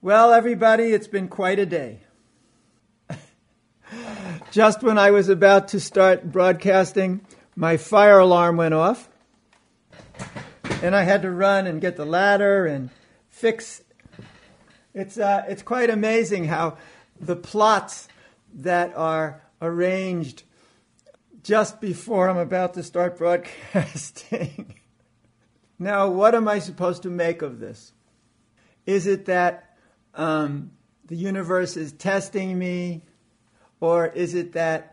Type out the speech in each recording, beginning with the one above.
Well, everybody, it's been quite a day. Just when I was about to start broadcasting, my fire alarm went off, and I had to run and get the ladder and fix. It's quite amazing how the plots that are arranged just before I'm about to start broadcasting. Now, what am I supposed to make of this? Is it that the universe is testing me, or is it that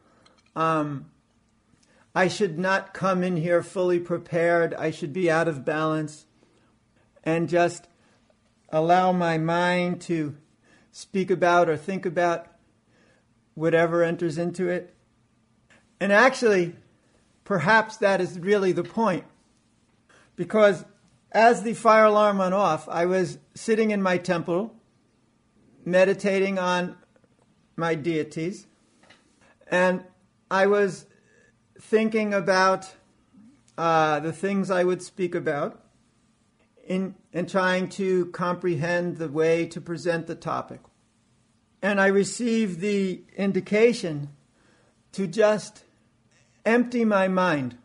I should not come in here fully prepared? I should be out of balance and just allow my mind to speak about or think about whatever enters into it. And actually, perhaps that is really the point. Because as the fire alarm went off, I was sitting in my temple, meditating on my deities, and I was thinking about the things I would speak about in trying to comprehend the way to present the topic. And I received the indication to just empty my mind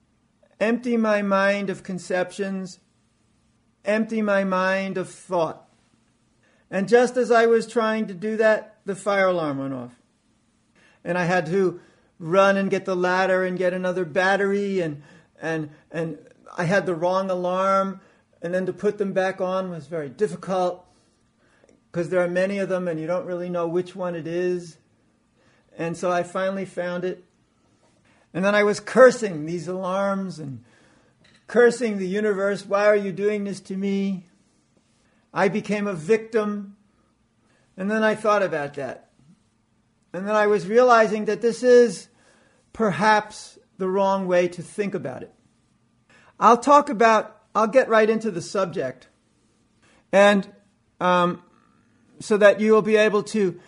of conceptions, empty my mind of thought. And just as I was trying to do that, the fire alarm went off. And I had to run and get the ladder and get another battery, and I had the wrong alarm, and then to put them back on was very difficult because there are many of them and you don't really know which one it is. And so I finally found it. And then I was cursing these alarms and cursing the universe. Why are you doing this to me? I became a victim. And then I thought about that. And then I was realizing that this is perhaps the wrong way to think about it. I'll get right into the subject. And so that you will be able to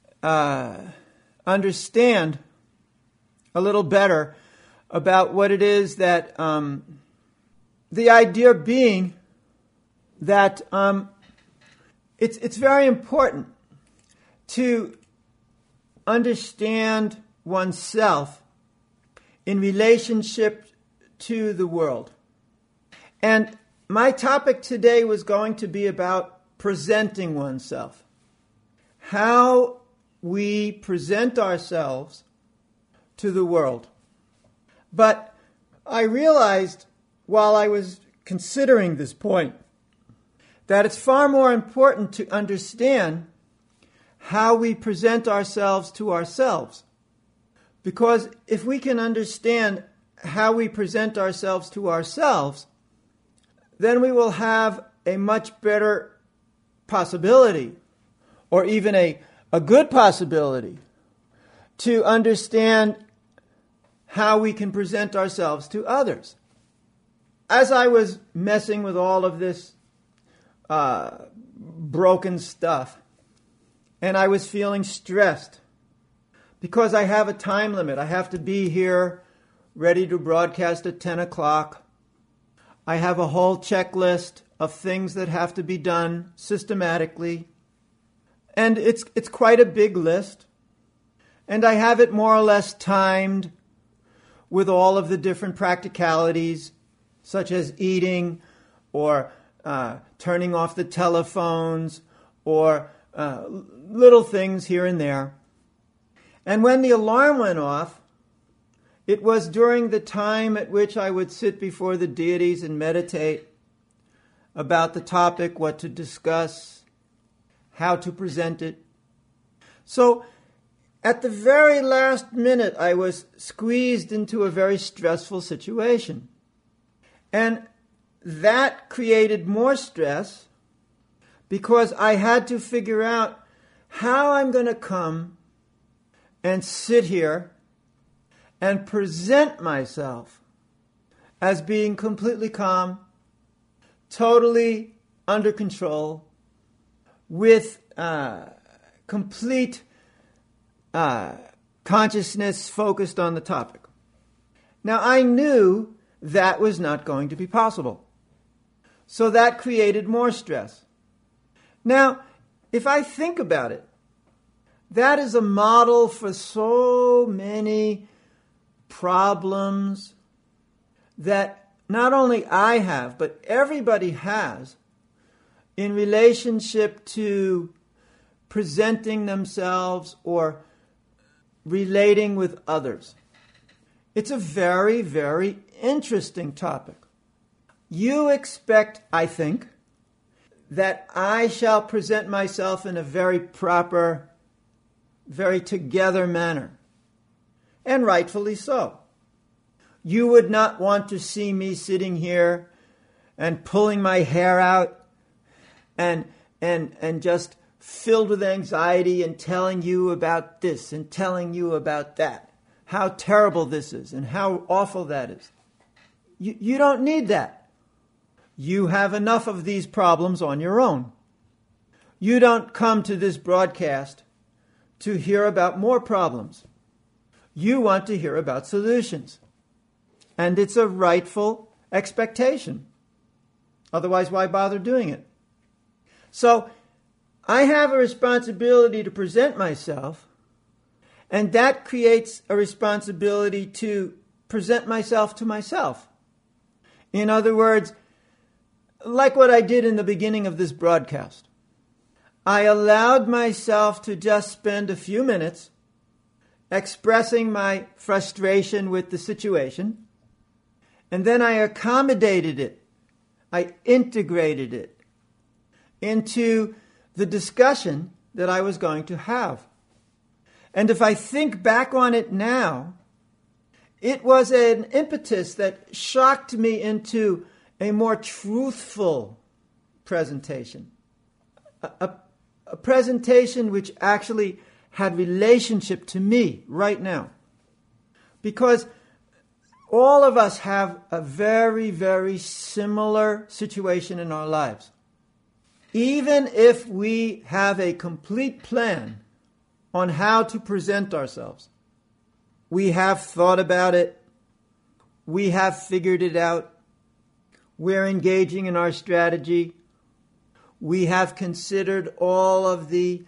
understand a little better about what it is that the idea being that it's very important to understand oneself in relationship to the world. And my topic today was going to be about presenting oneself. How we present ourselves to the world. But I realized while I was considering this point that it's far more important to understand how we present ourselves to ourselves. Because if we can understand how we present ourselves to ourselves, then we will have a much better possibility, or even a good possibility, to understand how we can present ourselves to others. As I was messing with all of this broken stuff, and I was feeling stressed, because I have a time limit. I have to be here ready to broadcast at 10 o'clock. I have a whole checklist of things that have to be done systematically. And it's quite a big list. And I have it more or less timed with all of the different practicalities, such as eating or turning off the telephones or little things here and there. And when the alarm went off, it was during the time at which I would sit before the deities and meditate about the topic, what to discuss, how to present it. So at the very last minute, I was squeezed into a very stressful situation. And that created more stress because I had to figure out how I'm going to come and sit here and present myself as being completely calm, totally under control, with complete consciousness focused on the topic. Now, I knew that was not going to be possible. So that created more stress. Now, if I think about it, that is a model for so many problems that not only I have, but everybody has in relationship to presenting themselves or relating with others. It's a very, very interesting topic. You expect, I think, that I shall present myself in a very proper, very together manner. And rightfully so. You would not want to see me sitting here and pulling my hair out and just filled with anxiety and telling you about this and telling you about that. How terrible this is and how awful that is. You don't need that. You have enough of these problems on your own. You don't come to this broadcast to hear about more problems. You want to hear about solutions. And it's a rightful expectation. Otherwise, why bother doing it? So, I have a responsibility to present myself, and that creates a responsibility to present myself to myself. In other words, like what I did in the beginning of this broadcast. I allowed myself to just spend a few minutes expressing my frustration with the situation, and then I accommodated it. I integrated it into the discussion that I was going to have. And if I think back on it now, it was an impetus that shocked me into a more truthful presentation. A presentation which actually had relationship to me right now. Because all of us have a very, very similar situation in our lives. Even if we have a complete plan on how to present ourselves, we have thought about it, we have figured it out, we're engaging in our strategy, we have considered all of the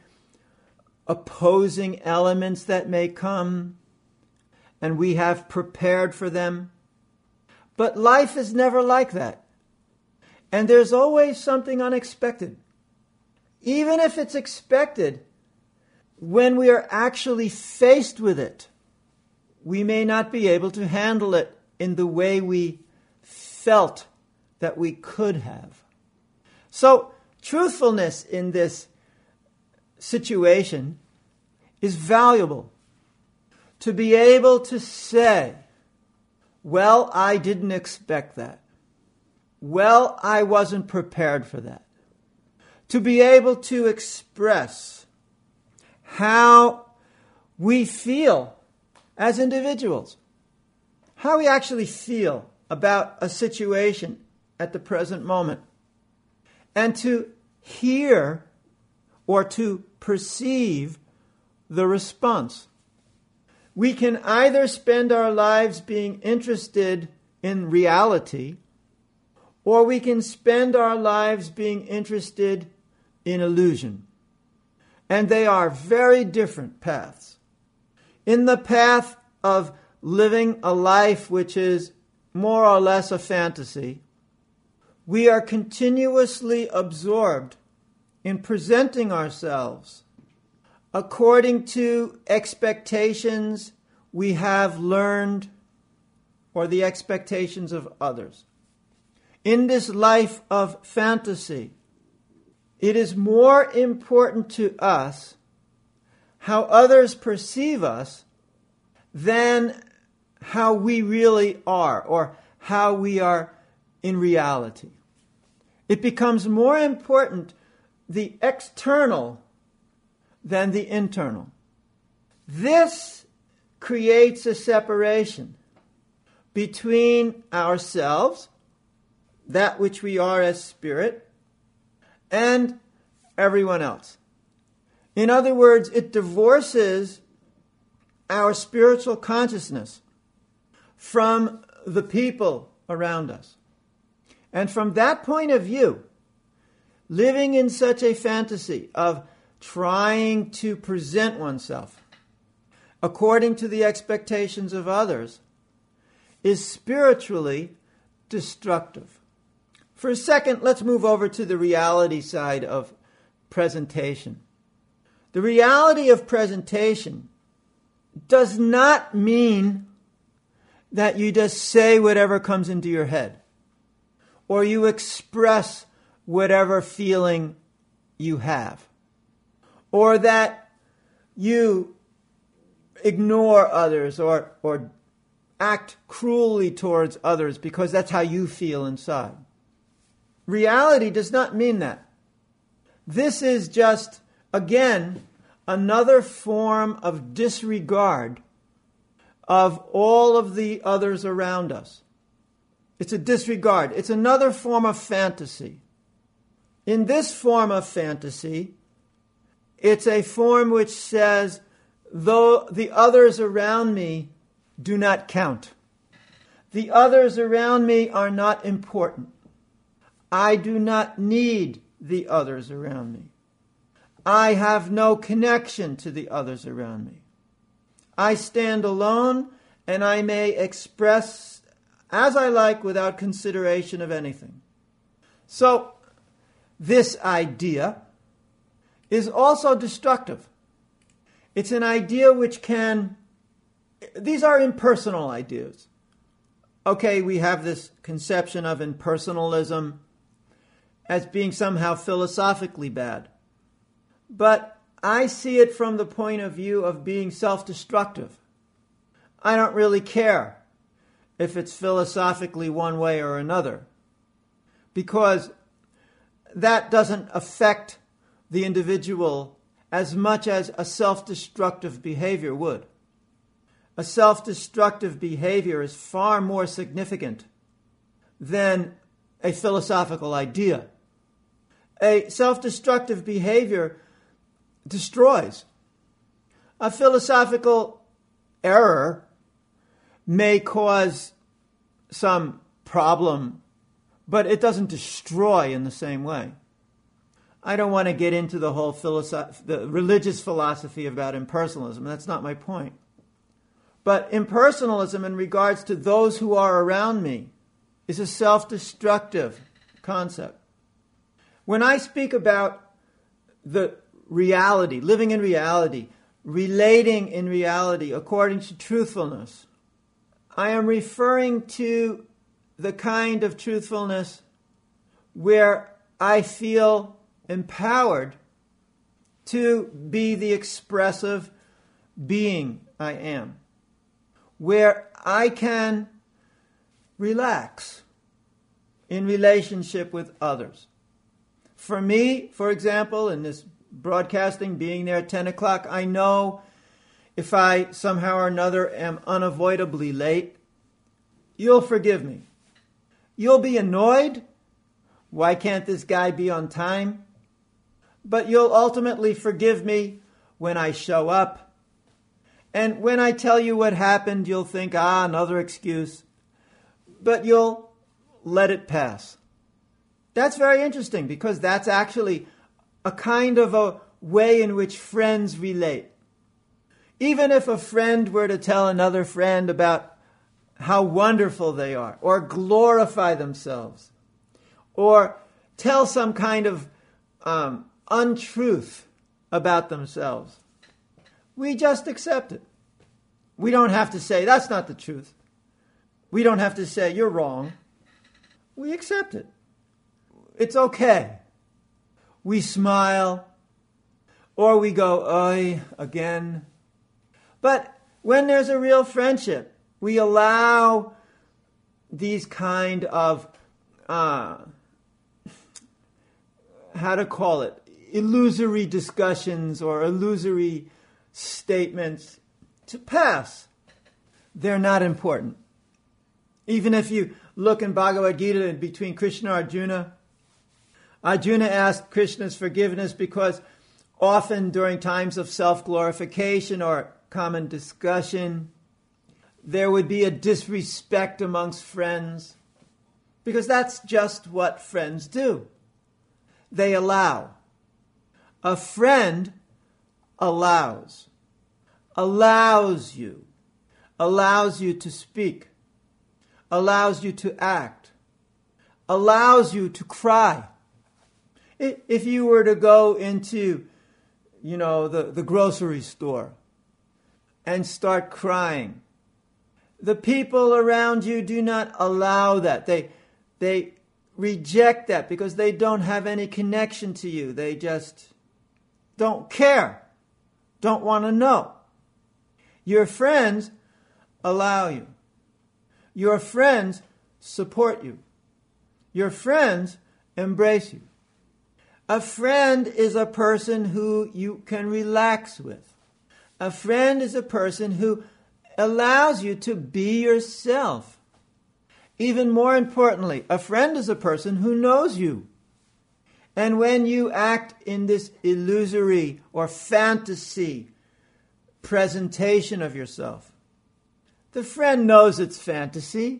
opposing elements that may come, and we have prepared for them. But life is never like that. And there's always something unexpected. Even if it's expected, when we are actually faced with it, we may not be able to handle it in the way we felt that we could have. So, truthfulness in this situation is valuable. To be able to say, well, I didn't expect that. Well, I wasn't prepared for that. To be able to express how we feel as individuals, how we actually feel about a situation at the present moment, and to hear or to perceive the response. We can either spend our lives being interested in reality, or we can spend our lives being interested in illusion. And they are very different paths. In the path of living a life which is more or less a fantasy, we are continuously absorbed in presenting ourselves according to expectations we have learned or the expectations of others. In this life of fantasy, it is more important to us how others perceive us than how we really are or how we are in reality. It becomes more important the external than the internal. This creates a separation between ourselves, that which we are as spirit, and everyone else. In other words, it divorces our spiritual consciousness from the people around us. And from that point of view, living in such a fantasy of trying to present oneself according to the expectations of others is spiritually destructive. For a second, let's move over to the reality side of presentation. The reality of presentation does not mean that you just say whatever comes into your head, or you express whatever feeling you have, or that you ignore others or act cruelly towards others because that's how you feel inside. Reality does not mean that. This is just, again, another form of disregard of all of the others around us. It's a disregard. It's another form of fantasy. In this form of fantasy, it's a form which says, though the others around me do not count. The others around me are not important. I do not need the others around me. I have no connection to the others around me. I stand alone, and I may express as I like without consideration of anything. So, this idea is also destructive. It's an idea which these are impersonal ideas. Okay, we have this conception of impersonalism as being somehow philosophically bad. But I see it from the point of view of being self-destructive. I don't really care if it's philosophically one way or another, because that doesn't affect the individual as much as a self-destructive behavior would. A self-destructive behavior is far more significant than a philosophical idea. A self-destructive behavior destroys. A philosophical error may cause some problem, but it doesn't destroy in the same way. I don't want to get into the whole the religious philosophy about impersonalism. That's not my point. But impersonalism in regards to those who are around me is a self-destructive concept. When I speak about the reality, living in reality, relating in reality according to truthfulness, I am referring to the kind of truthfulness where I feel empowered to be the expressive being I am, where I can relax in relationship with others. For me, for example, in this broadcasting, being there at 10 o'clock, I know if I somehow or another am unavoidably late, you'll forgive me. You'll be annoyed. Why can't this guy be on time? But you'll ultimately forgive me when I show up. And when I tell you what happened, you'll think, another excuse. But you'll let it pass. That's very interesting, because that's actually a kind of a way in which friends relate. Even if a friend were to tell another friend about how wonderful they are, or glorify themselves, or tell some kind of untruth about themselves, we just accept it. We don't have to say, that's not the truth. We don't have to say, you're wrong. We accept it. It's okay. We smile, or we go, oy, again. But when there's a real friendship, we allow these kind of, illusory discussions or illusory statements to pass. They're not important. Even if you look in Bhagavad Gita between Krishna and Arjuna, Arjuna asked Krishna's forgiveness because often during times of self-glorification or common discussion, there would be a disrespect amongst friends, because that's just what friends do. They allow. A friend allows you to speak, allows you to act, allows you to cry. If you were to go into, the grocery store and start crying, the people around you do not allow that. They reject that because they don't have any connection to you. They just don't care, don't want to know. Your friends allow you. Your friends support you. Your friends embrace you. A friend is a person who you can relax with. A friend is a person who allows you to be yourself. Even more importantly, a friend is a person who knows you. And when you act in this illusory or fantasy presentation of yourself, the friend knows it's fantasy.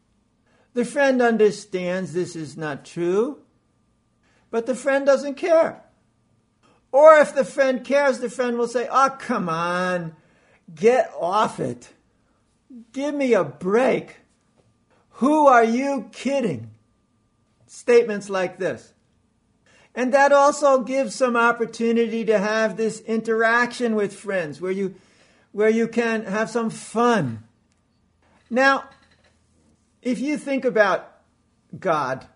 The friend understands this is not true, but the friend doesn't care. Or if the friend cares, the friend will say, "Oh, come on, get off it. Give me a break. Who are you kidding?" Statements like this. And that also gives some opportunity to have this interaction with friends where you can have some fun. Now, if you think about God,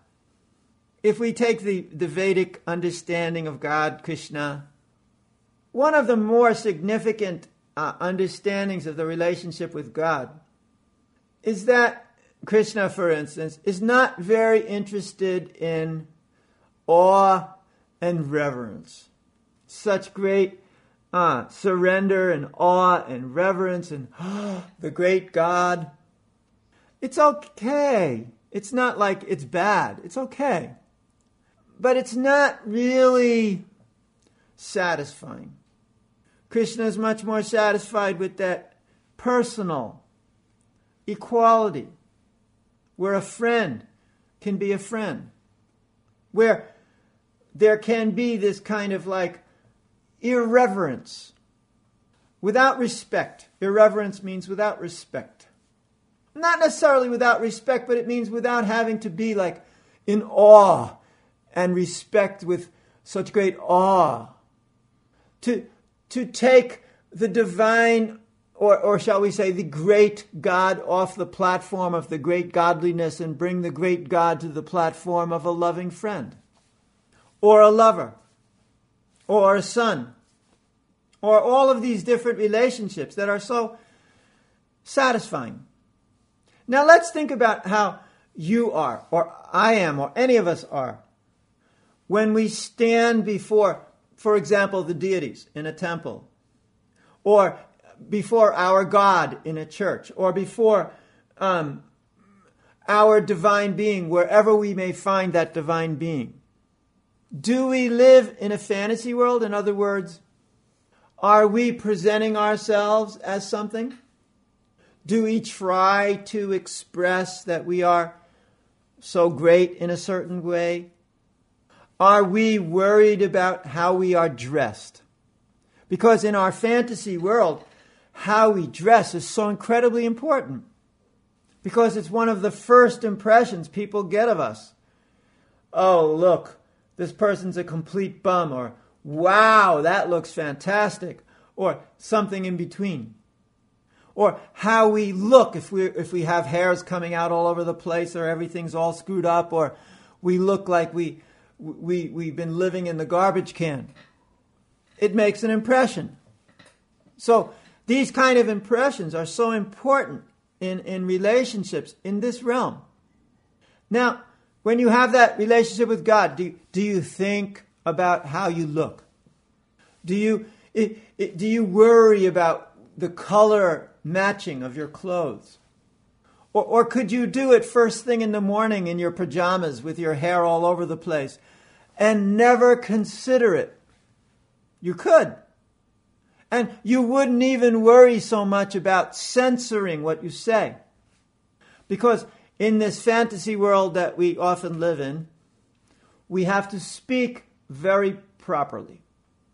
if we take the Vedic understanding of God, Krishna, one of the more significant understandings of the relationship with God is that Krishna, for instance, is not very interested in awe and reverence. Such great surrender and awe and reverence and the great God. It's okay. It's not like it's bad. It's okay. But it's not really satisfying. Krishna is much more satisfied with that personal equality, where a friend can be a friend, where there can be this kind of like irreverence without respect. Irreverence means without respect. Not necessarily without respect, but it means without having to be like in awe and respect with such great awe. To take the divine, or shall we say the great God off the platform of the great godliness and bring the great God to the platform of a loving friend, or a lover, or a son, or all of these different relationships that are so satisfying. Now let's think about how you are, or I am, or any of us are, when we stand before, for example, the deities in a temple, or before our God in a church, or before our divine being, wherever we may find that divine being. Do we live in a fantasy world? In other words, are we presenting ourselves as something? Do we try to express that we are so great in a certain way? Are we worried about how we are dressed? Because in our fantasy world, how we dress is so incredibly important. Because it's one of the first impressions people get of us. Oh, look, this person's a complete bum, or wow, that looks fantastic, or something in between. Or how we look, if we have hairs coming out all over the place, or everything's all screwed up, or we look like we've been living in the garbage can. It makes an impression. So these kind of impressions are so important in relationships in this realm. Now, when you have that relationship with God, do you think about how you look? Do you worry about the color matching of your clothes? Or could you do it first thing in the morning in your pajamas with your hair all over the place and never consider it? You could. And you wouldn't even worry so much about censoring what you say. Because in this fantasy world that we often live in, we have to speak very properly.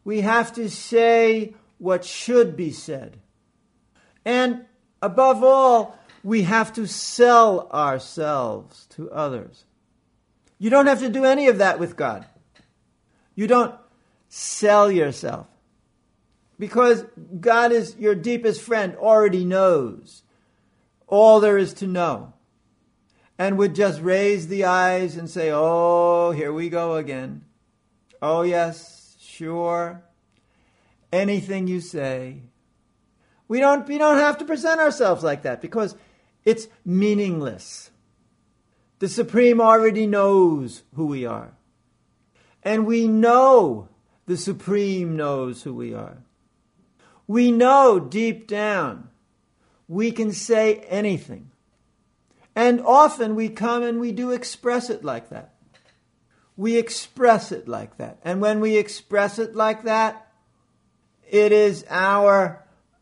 We have to say what should be said. And above all, we have to sell ourselves to others. You don't have to do any of that with God. You don't sell yourself. Because God is your deepest friend, already knows all there is to know. And would just raise the eyes and say, oh, here we go again. Oh, yes, sure. Anything you say. We don't have to present ourselves like that because it's meaningless. The Supreme already knows who we are. And we know the Supreme knows who we are. We know deep down we can say anything. And often we come and we do express it like that. We express it like that. And when we express it like that, it is our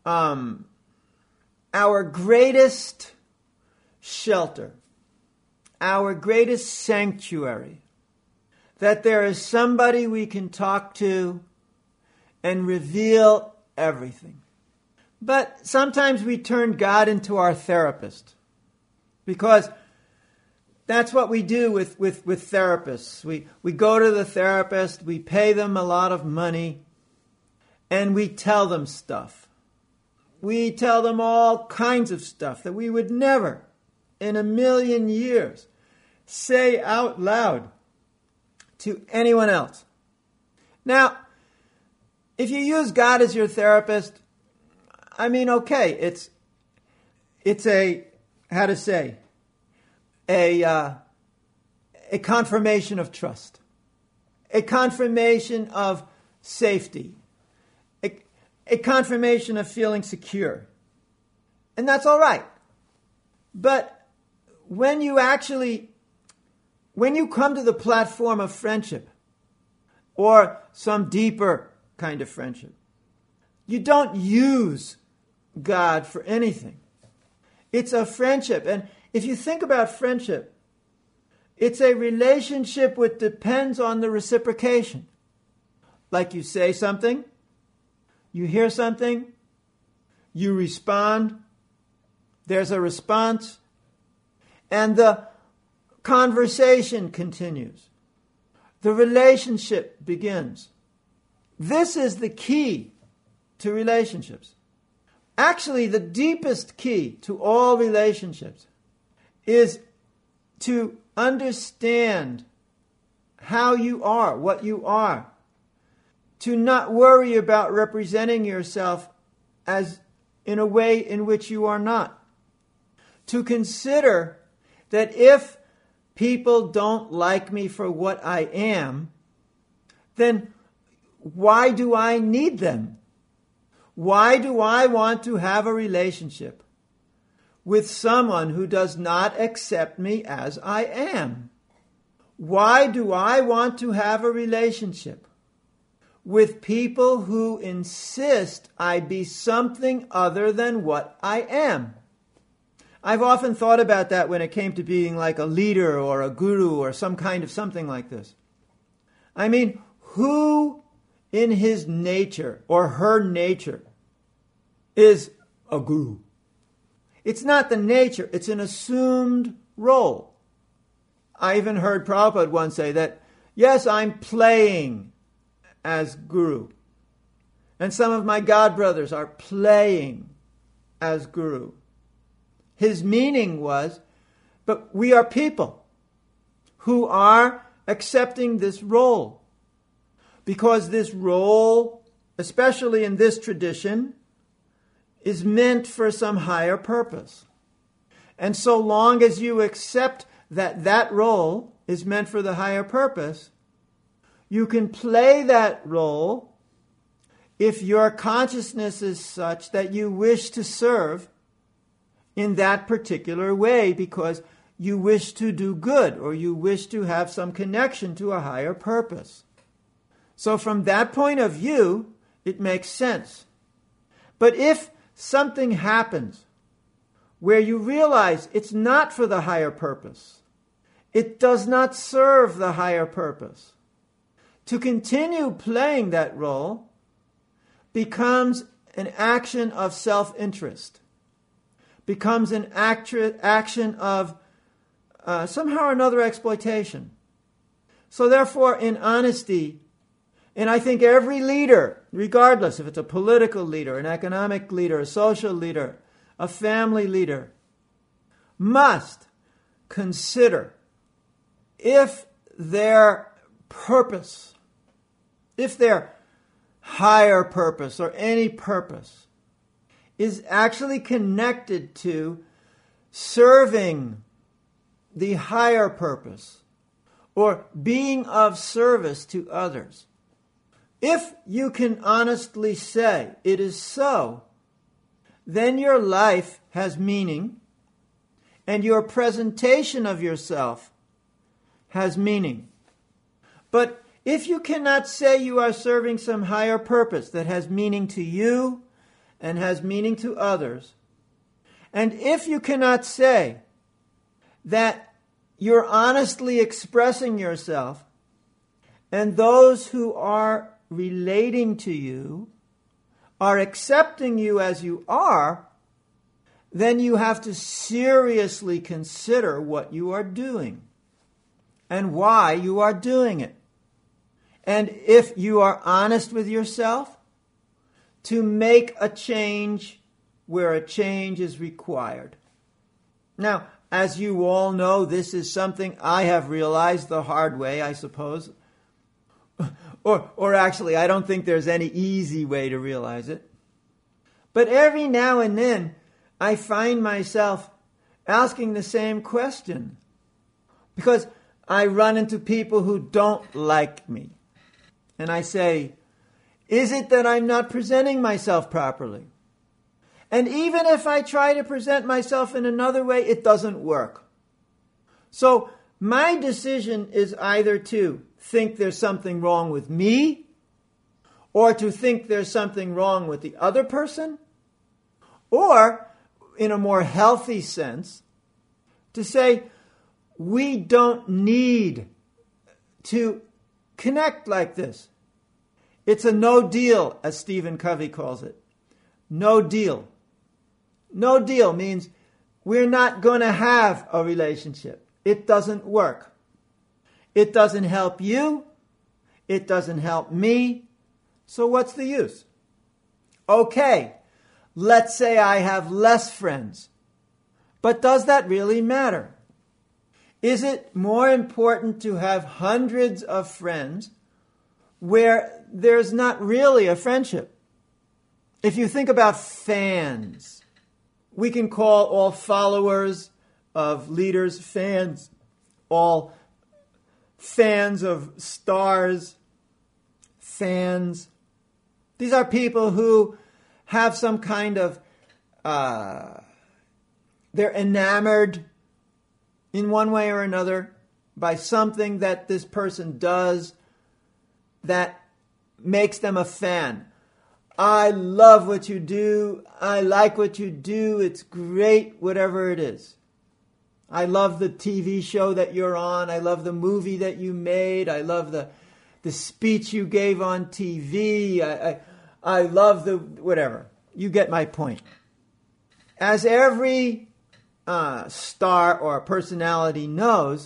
greatest shelter, our greatest sanctuary, that there is somebody we can talk to and reveal everything. But sometimes we turn God into our therapist, because that's what we do with therapists. We go to the therapist, we pay them a lot of money, and we tell them stuff. We tell them all kinds of stuff that we would never in a million years say out loud to anyone else. Now, if you use God as your therapist, I mean, okay, it's a, how to say, a confirmation of trust, a confirmation of safety, a confirmation of feeling secure. And that's all right. But when you come to the platform of friendship, or some deeper kind of friendship, you don't use God for anything. It's a friendship. And if you think about friendship, it's a relationship which depends on the reciprocation. Like you say something, you hear something, you respond, there's a response, and the conversation continues. The relationship begins. This is the key to relationships. Actually, the deepest key to all relationships is to understand how you are, what you are. To not worry about representing yourself as in a way in which you are not. To consider that if people don't like me for what I am, then why do I need them? Why do I want to have a relationship with someone who does not accept me as I am? Why do I want to have a relationship with people who insist I be something other than what I am? I've often thought about that when it came to being like a leader or a guru or some kind of something like this. I mean, who in his nature or her nature is a guru? It's not the nature, it's an assumed role. I even heard Prabhupada once say that, yes, I'm playing as guru. And some of my godbrothers are playing as guru. His meaning was, but we are people who are accepting this role. Because this role, especially in this tradition, is meant for some higher purpose. And so long as you accept that that role is meant for the higher purpose, you can play that role if your consciousness is such that you wish to serve in that particular way because you wish to do good or you wish to have some connection to a higher purpose. So from that point of view, it makes sense. But if something happens where you realize it's not for the higher purpose, it does not serve the higher purpose, to continue playing that role becomes an action of self-interest, becomes an action of somehow or another exploitation. So therefore, in honesty, and I think every leader, regardless if it's a political leader, an economic leader, a social leader, a family leader, must consider if their purpose, if their higher purpose or any purpose is actually connected to serving the higher purpose or being of service to others. If you can honestly say it is so, then your life has meaning and your presentation of yourself has meaning. But if you cannot say you are serving some higher purpose that has meaning to you and has meaning to others, and if you cannot say that you're honestly expressing yourself and those who are relating to you are accepting you as you are, then you have to seriously consider what you are doing and why you are doing it. And if you are honest with yourself, to make a change where a change is required. Now, as you all know, this is something I have realized the hard way, I suppose. Or actually, I don't think there's any easy way to realize it. But every now and then, I find myself asking the same question. Because I run into people who don't like me. And I say, is it that I'm not presenting myself properly? And even if I try to present myself in another way, it doesn't work. So my decision is either to think there's something wrong with me, or to think there's something wrong with the other person, or, in a more healthy sense, to say, we don't need to connect like this. It's a no deal, as Stephen Covey calls it. No deal. No deal means we're not going to have a relationship. It doesn't work. It doesn't help you. It doesn't help me. So what's the use? Okay, let's say I have less friends. But does that really matter? Is it more important to have hundreds of friends where there's not really a friendship? If you think about fans, we can call all followers of leaders fans, all fans of stars fans. These are people who have some kind of, they're enamored in one way or another by something that this person does that makes them a fan. I love what you do. I like what you do. It's great, whatever it is. I love the TV show that you're on. I love the movie that you made. I love the speech you gave on TV. I love the whatever. You get my point. As every star or personality knows,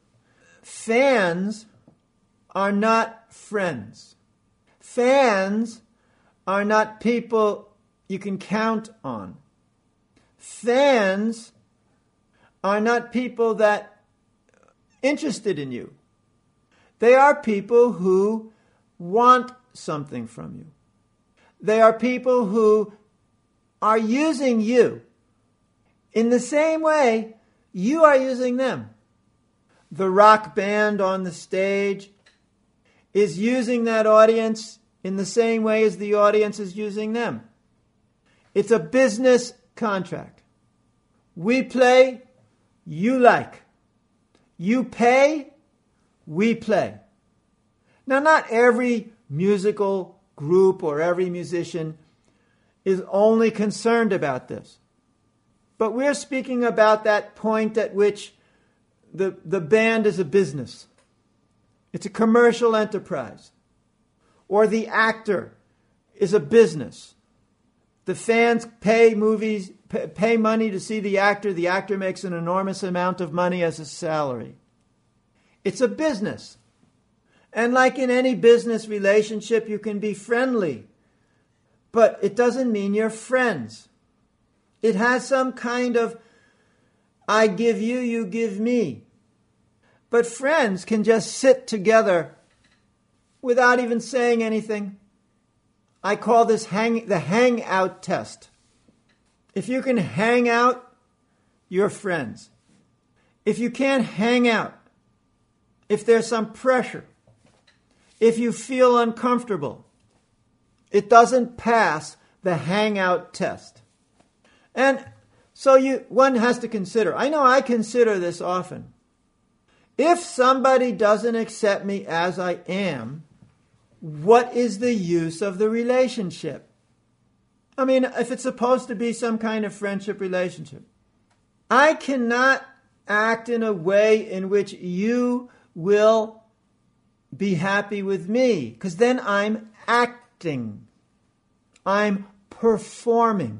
fans are not friends. Fans are not people you can count on. Fans are not people that interested in you. They are people who want something from you. They are people who are using you in the same way you are using them. The rock band on the stage is using that audience in the same way as the audience is using them. It's a business contract. We play, you like. You pay, we play. Now, not every musical group or every musician is only concerned about this. But we're speaking about that point at which the band is a business. It's a commercial enterprise. Or the actor is a business. The fans pay money to see the actor. The actor makes an enormous amount of money as a salary. It's a business. And like in any business relationship, you can be friendly, but it doesn't mean you're friends. It has some kind of, I give you, you give me. But friends can just sit together without even saying anything. I call this the hangout test. If you can hang out, you're friends. If you can't hang out, if there's some pressure, if you feel uncomfortable, it doesn't pass the hangout test. And so one has to consider. I know I consider this often. If somebody doesn't accept me as I am, what is the use of the relationship? I mean, if it's supposed to be some kind of friendship relationship, I cannot act in a way in which you will be happy with me, because then I'm acting. I'm performing.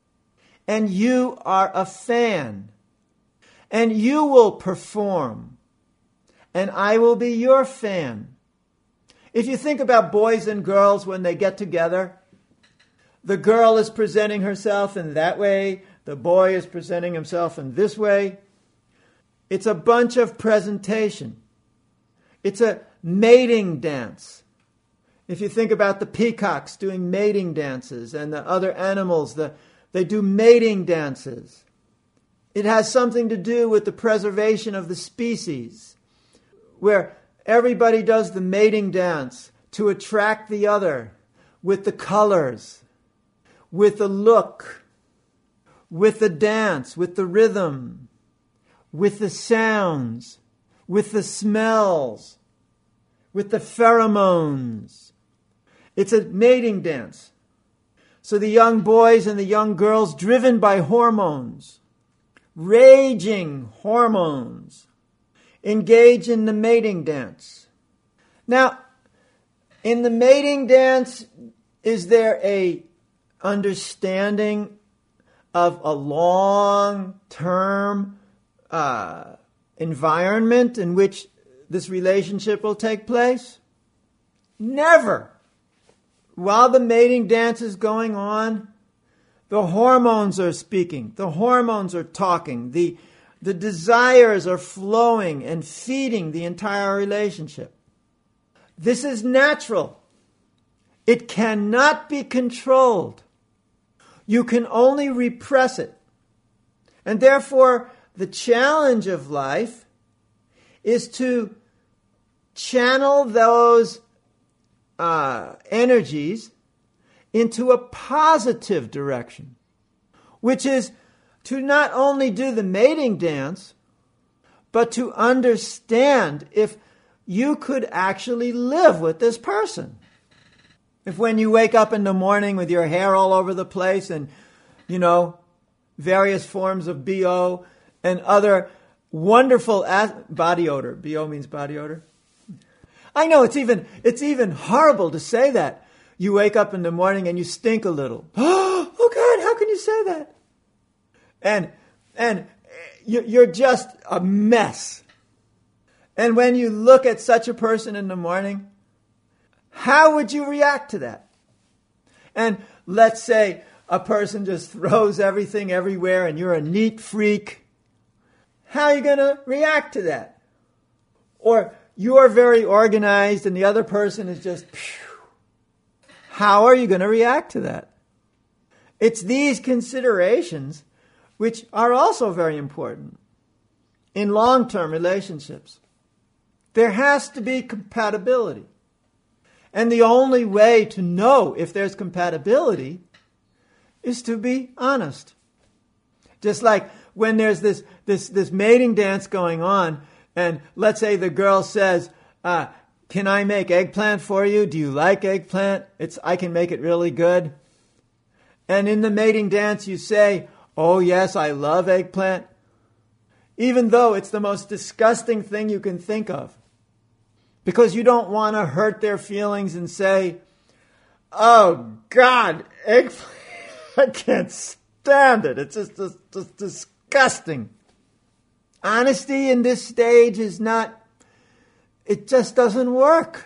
And you are a fan. And you will perform. And I will be your fan. If you think about boys and girls when they get together, the girl is presenting herself in that way, the boy is presenting himself in this way. It's a bunch of presentation. It's a mating dance. If you think about the peacocks doing mating dances and the other animals, they do mating dances. It has something to do with the preservation of the species, where everybody does the mating dance to attract the other with the colors, with the look, with the dance, with the rhythm, with the sounds, with the smells, with the pheromones. It's a mating dance. So the young boys and the young girls, driven by hormones, raging hormones, engage in the mating dance. Now, in the mating dance, is there a understanding of a long-term environment in which this relationship will take place? Never. While the mating dance is going on, the hormones are speaking. The hormones are talking. The desires are flowing and feeding the entire relationship. This is natural. It cannot be controlled. You can only repress it. And therefore, the challenge of life is to channel those energies into a positive direction, which is to not only do the mating dance, but to understand if you could actually live with this person. If when you wake up in the morning with your hair all over the place and, various forms of BO and other wonderful body odor. BO means body odor. I know it's even horrible to say that. You wake up in the morning and you stink a little. Oh God, how can you say that? And you're just a mess. And when you look at such a person in the morning, how would you react to that? And let's say a person just throws everything everywhere and you're a neat freak. How are you going to react to that? Or you're very organized and the other person is just, how are you going to react to that? It's these considerations which are also very important in long-term relationships. There has to be compatibility. And the only way to know if there's compatibility is to be honest. Just like when there's this mating dance going on, and let's say the girl says, can I make eggplant for you? Do you like eggplant? I can make it really good. And in the mating dance you say, oh yes, I love eggplant. Even though it's the most disgusting thing you can think of. Because you don't want to hurt their feelings and say, Oh, God, eggplant. I can't stand it. It's just disgusting. Honesty in this stage is not, it just doesn't work.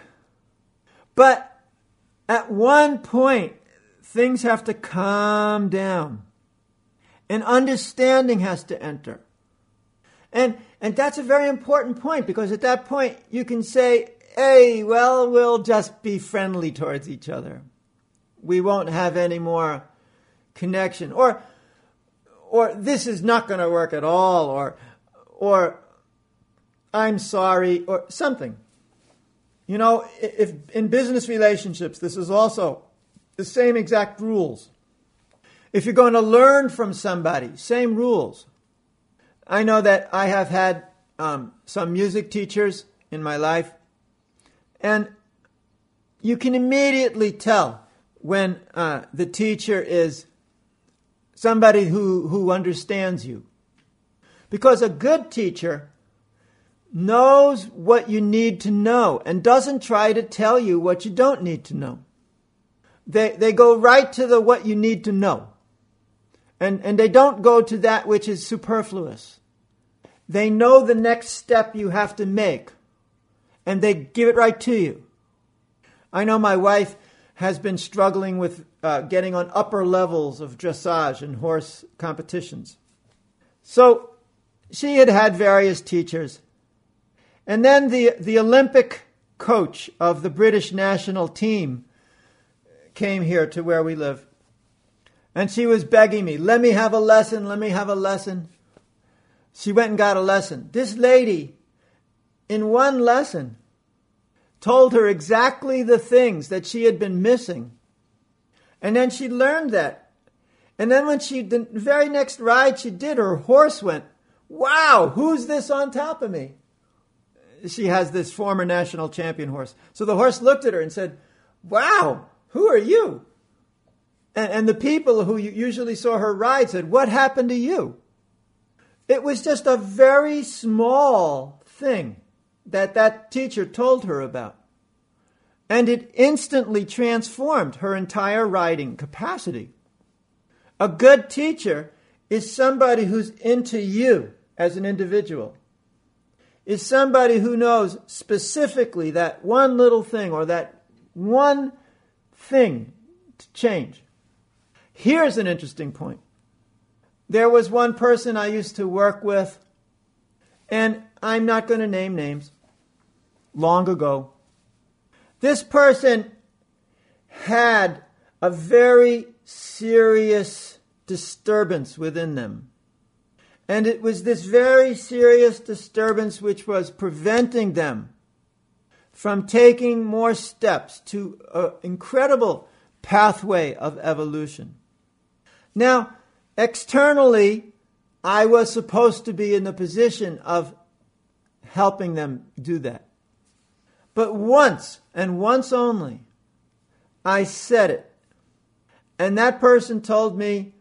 But at one point, things have to calm down. And understanding has to enter. And that's a very important point, because at that point you can say, hey, well, we'll just be friendly towards each other. We won't have any more connection. Or this is not going to work at all. Or I'm sorry, or something. You know, if in business relationships, this is also the same exact rules. If you're going to learn from somebody, same rules. I know that I have had some music teachers in my life, and you can immediately tell when the teacher is somebody who understands you. Because a good teacher knows what you need to know and doesn't try to tell you what you don't need to know. They go right to the what you need to know. And they don't go to that which is superfluous. They know the next step you have to make, and they give it right to you. I know my wife has been struggling with getting on upper levels of dressage and horse competitions. So she had various teachers. And then the Olympic coach of the British national team came here to where we live. And she was begging me, let me have a lesson, let me have a lesson. She went and got a lesson. This lady, in one lesson, told her exactly the things that she had been missing. And then she learned that. And then when the very next ride she did, her horse went, wow, who's this on top of me? She has this former national champion horse. So the horse looked at her and said, wow, who are you? And the people who usually saw her ride said, what happened to you? It was just a very small thing that teacher told her about. And it instantly transformed her entire riding capacity. A good teacher is somebody who's into you as an individual. Is somebody who knows specifically that one little thing or that one thing to change. Here's an interesting point. There was one person I used to work with, and I'm not going to name names, long ago. This person had a very serious disturbance within them. And it was this very serious disturbance which was preventing them from taking more steps to an incredible pathway of evolution. Now, externally, I was supposed to be in the position of helping them do that. But once, and once only, I said it. And that person told me,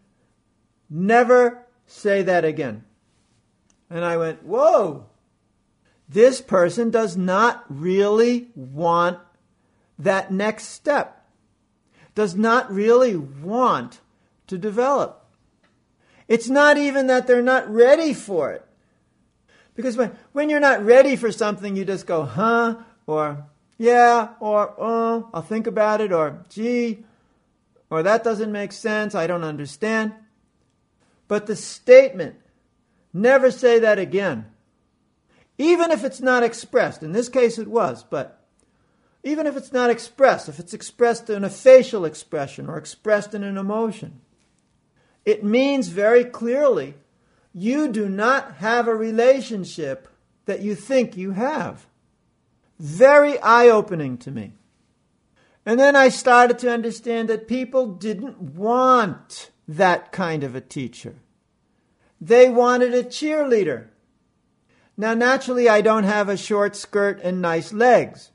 never say that again. And I went, whoa, this person does not really want that next step, does not really want to develop. It's not even that they're not ready for it. Because when you're not ready for something, you just go, huh, or yeah, or I'll think about it, or gee, or that doesn't make sense, I don't understand. But the statement, never say that again, even if it's not expressed, in this case it was, but even if it's not expressed, if it's expressed in a facial expression or expressed in an emotion, it means very clearly you do not have a relationship that you think you have. Very eye-opening to me. And then I started to understand that people didn't want that kind of a teacher. They wanted a cheerleader. Now, naturally, I don't have a short skirt and nice legs.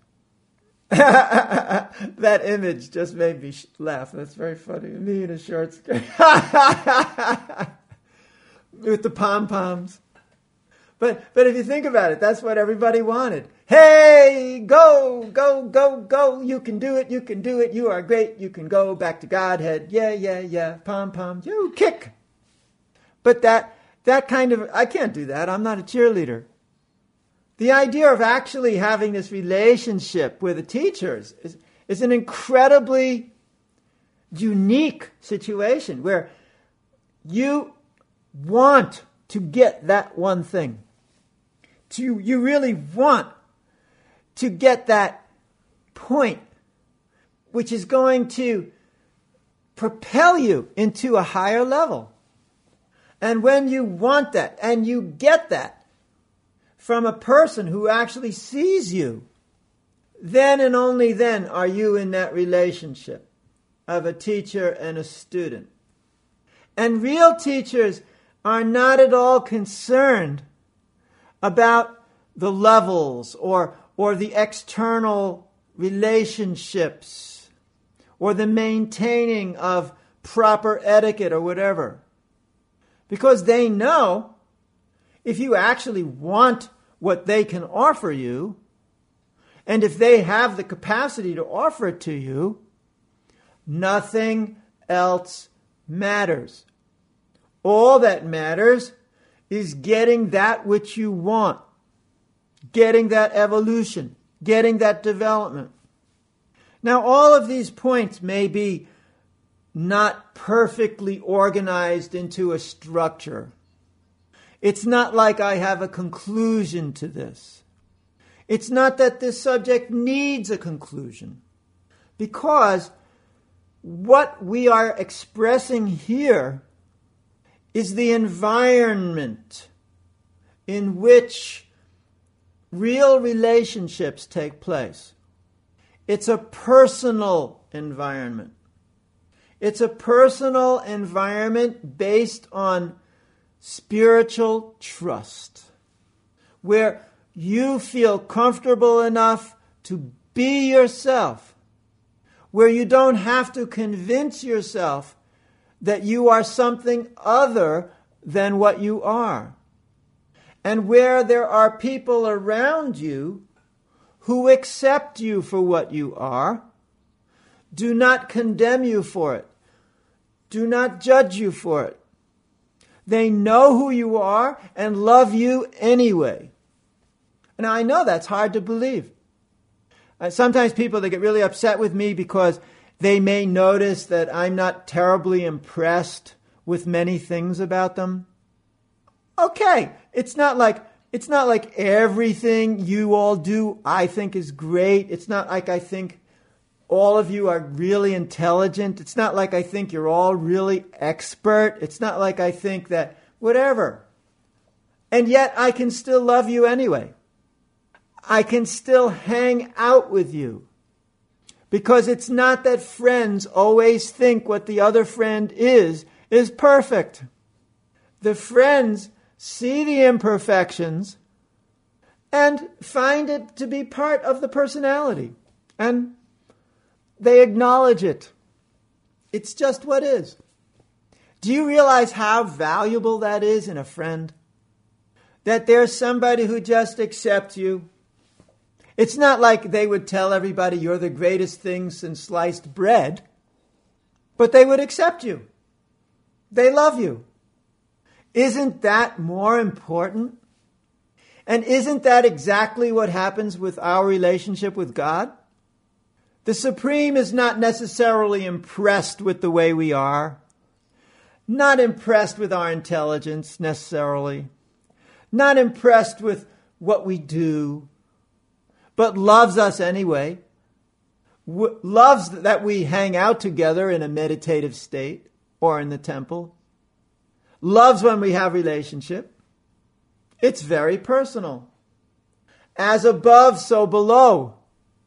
That image just made me laugh. That's very funny. Me in a short skirt. With the pom-poms. But if you think about it, that's what everybody wanted. Hey, go, go, go, go. You can do it. You can do it. You are great. You can go back to Godhead. Yeah, yeah, yeah. Pom, pom. You kick. But that kind of, I can't do that. I'm not a cheerleader. The idea of actually having this relationship with the teachers is an incredibly unique situation where you want to get that one thing. You really want to get that point which is going to propel you into a higher level. And when you want that and you get that from a person who actually sees you, then and only then are you in that relationship of a teacher and a student. And real teachers are not at all concerned about the levels or the external relationships or the maintaining of proper etiquette or whatever. Because they know if you actually want what they can offer you, and if they have the capacity to offer it to you, nothing else matters. All that matters is getting that which you want, getting that evolution, getting that development. Now, all of these points may be not perfectly organized into a structure. It's not like I have a conclusion to this. It's not that this subject needs a conclusion, because what we are expressing here is the environment in which real relationships take place. It's a personal environment. It's a personal environment based on spiritual trust, where you feel comfortable enough to be yourself, where you don't have to convince yourself that you are something other than what you are, and where there are people around you who accept you for what you are, do not condemn you for it, do not judge you for it. They know who you are and love you anyway. And I know that's hard to believe. Sometimes people, they get really upset with me because they may notice that I'm not terribly impressed with many things about them. Okay, it's not like everything you all do I think is great. It's not like I think all of you are really intelligent. It's not like I think you're all really expert. It's not like I think that whatever. And yet I can still love you anyway. I can still hang out with you. Because it's not that friends always think what the other friend is perfect. The friends see the imperfections and find it to be part of the personality. And they acknowledge it. It's just what is. Do you realize how valuable that is in a friend? That there's somebody who just accepts you. It's not like they would tell everybody you're the greatest thing since sliced bread, but they would accept you. They love you. Isn't that more important? And isn't that exactly what happens with our relationship with God? The Supreme is not necessarily impressed with the way we are, not impressed with our intelligence necessarily, not impressed with what we do, but loves us anyway, loves that we hang out together in a meditative state or in the temple, loves when we have relationship. It's very personal. As above, so below.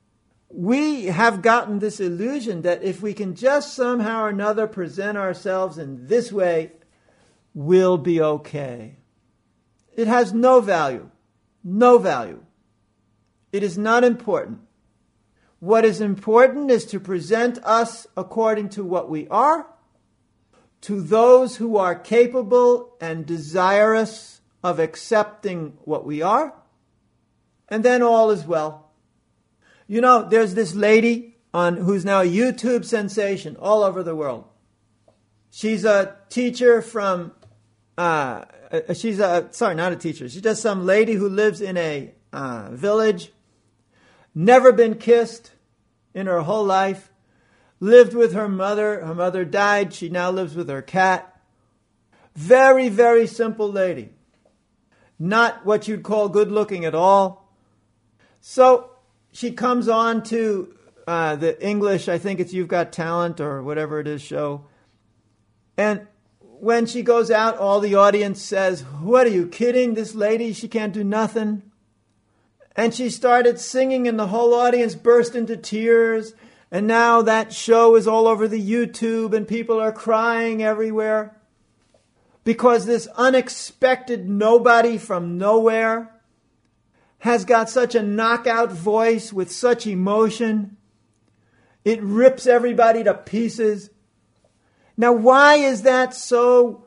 We have gotten this illusion that if we can just somehow or another present ourselves in this way, we'll be okay. It has no value. No value. It is not important. What is important is to present us according to what we are, to those who are capable and desirous of accepting what we are, and then all is well. You know, there's this lady who's now a YouTube sensation all over the world. She's a teacher from, not a teacher. She's just some lady who lives in a village, never been kissed in her whole life, lived with her mother. Her mother died. She now lives with her cat. Very, very simple lady. Not what you'd call good looking at all. So she comes on to the English, I think it's You've Got Talent or whatever it is show. And when she goes out, all the audience says, "What, are you kidding? This lady, she can't do nothing." And she started singing and the whole audience burst into tears. And now that show is all over the YouTube and people are crying everywhere. Because this unexpected nobody from nowhere has got such a knockout voice with such emotion. It rips everybody to pieces. Now, why is that so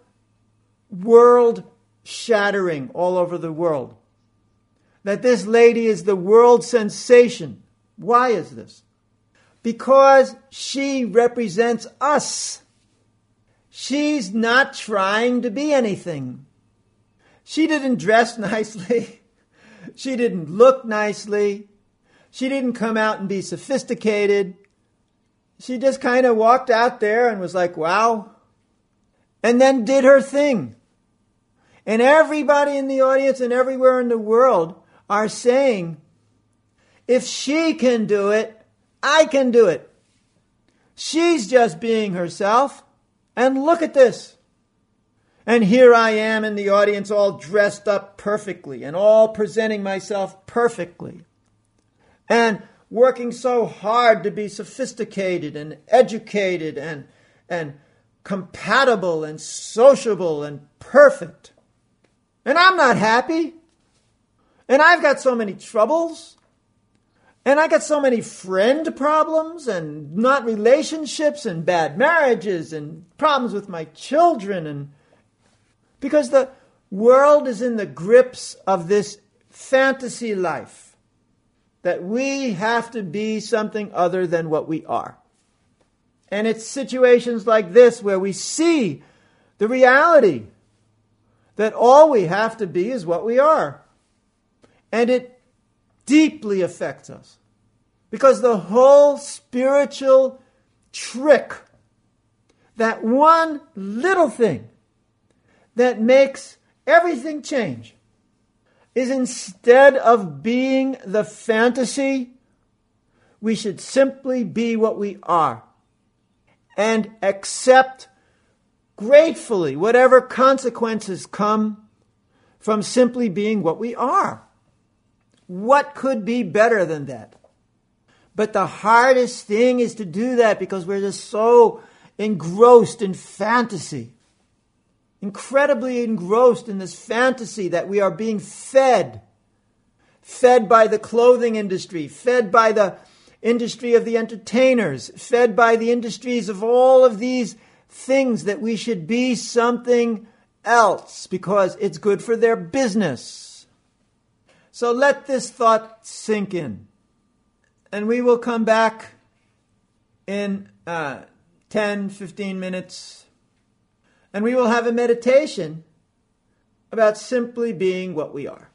world-shattering all over the world? That this lady is the world sensation. Why is this? Because she represents us. She's not trying to be anything. She didn't dress nicely. She didn't look nicely. She didn't come out and be sophisticated. She just kind of walked out there and was like, wow. And then did her thing. And everybody in the audience and everywhere in the world are saying, if she can do it, I can do it. She's just being herself. And look at this. And here I am in the audience all dressed up perfectly and all presenting myself perfectly. And working so hard to be sophisticated and educated and compatible and sociable and perfect. And I'm not happy. And I've got so many troubles. And I got so many friend problems and not relationships and bad marriages and problems with my children. And because the world is in the grips of this fantasy life that we have to be something other than what we are. And it's situations like this where we see the reality that all we have to be is what we are. And it deeply affects us. Because the whole spiritual trick, that one little thing that makes everything change, is instead of being the fantasy, we should simply be what we are and accept gratefully whatever consequences come from simply being what we are. What could be better than that? But the hardest thing is to do that because we're just so engrossed in fantasy. Incredibly engrossed in this fantasy that we are being fed. Fed by the clothing industry, fed by the industry of the entertainers, fed by the industries of all of these things that we should be something else because it's good for their business. So let this thought sink in. And we will come back in 10, 15 minutes. And we will have a meditation about simply being what we are.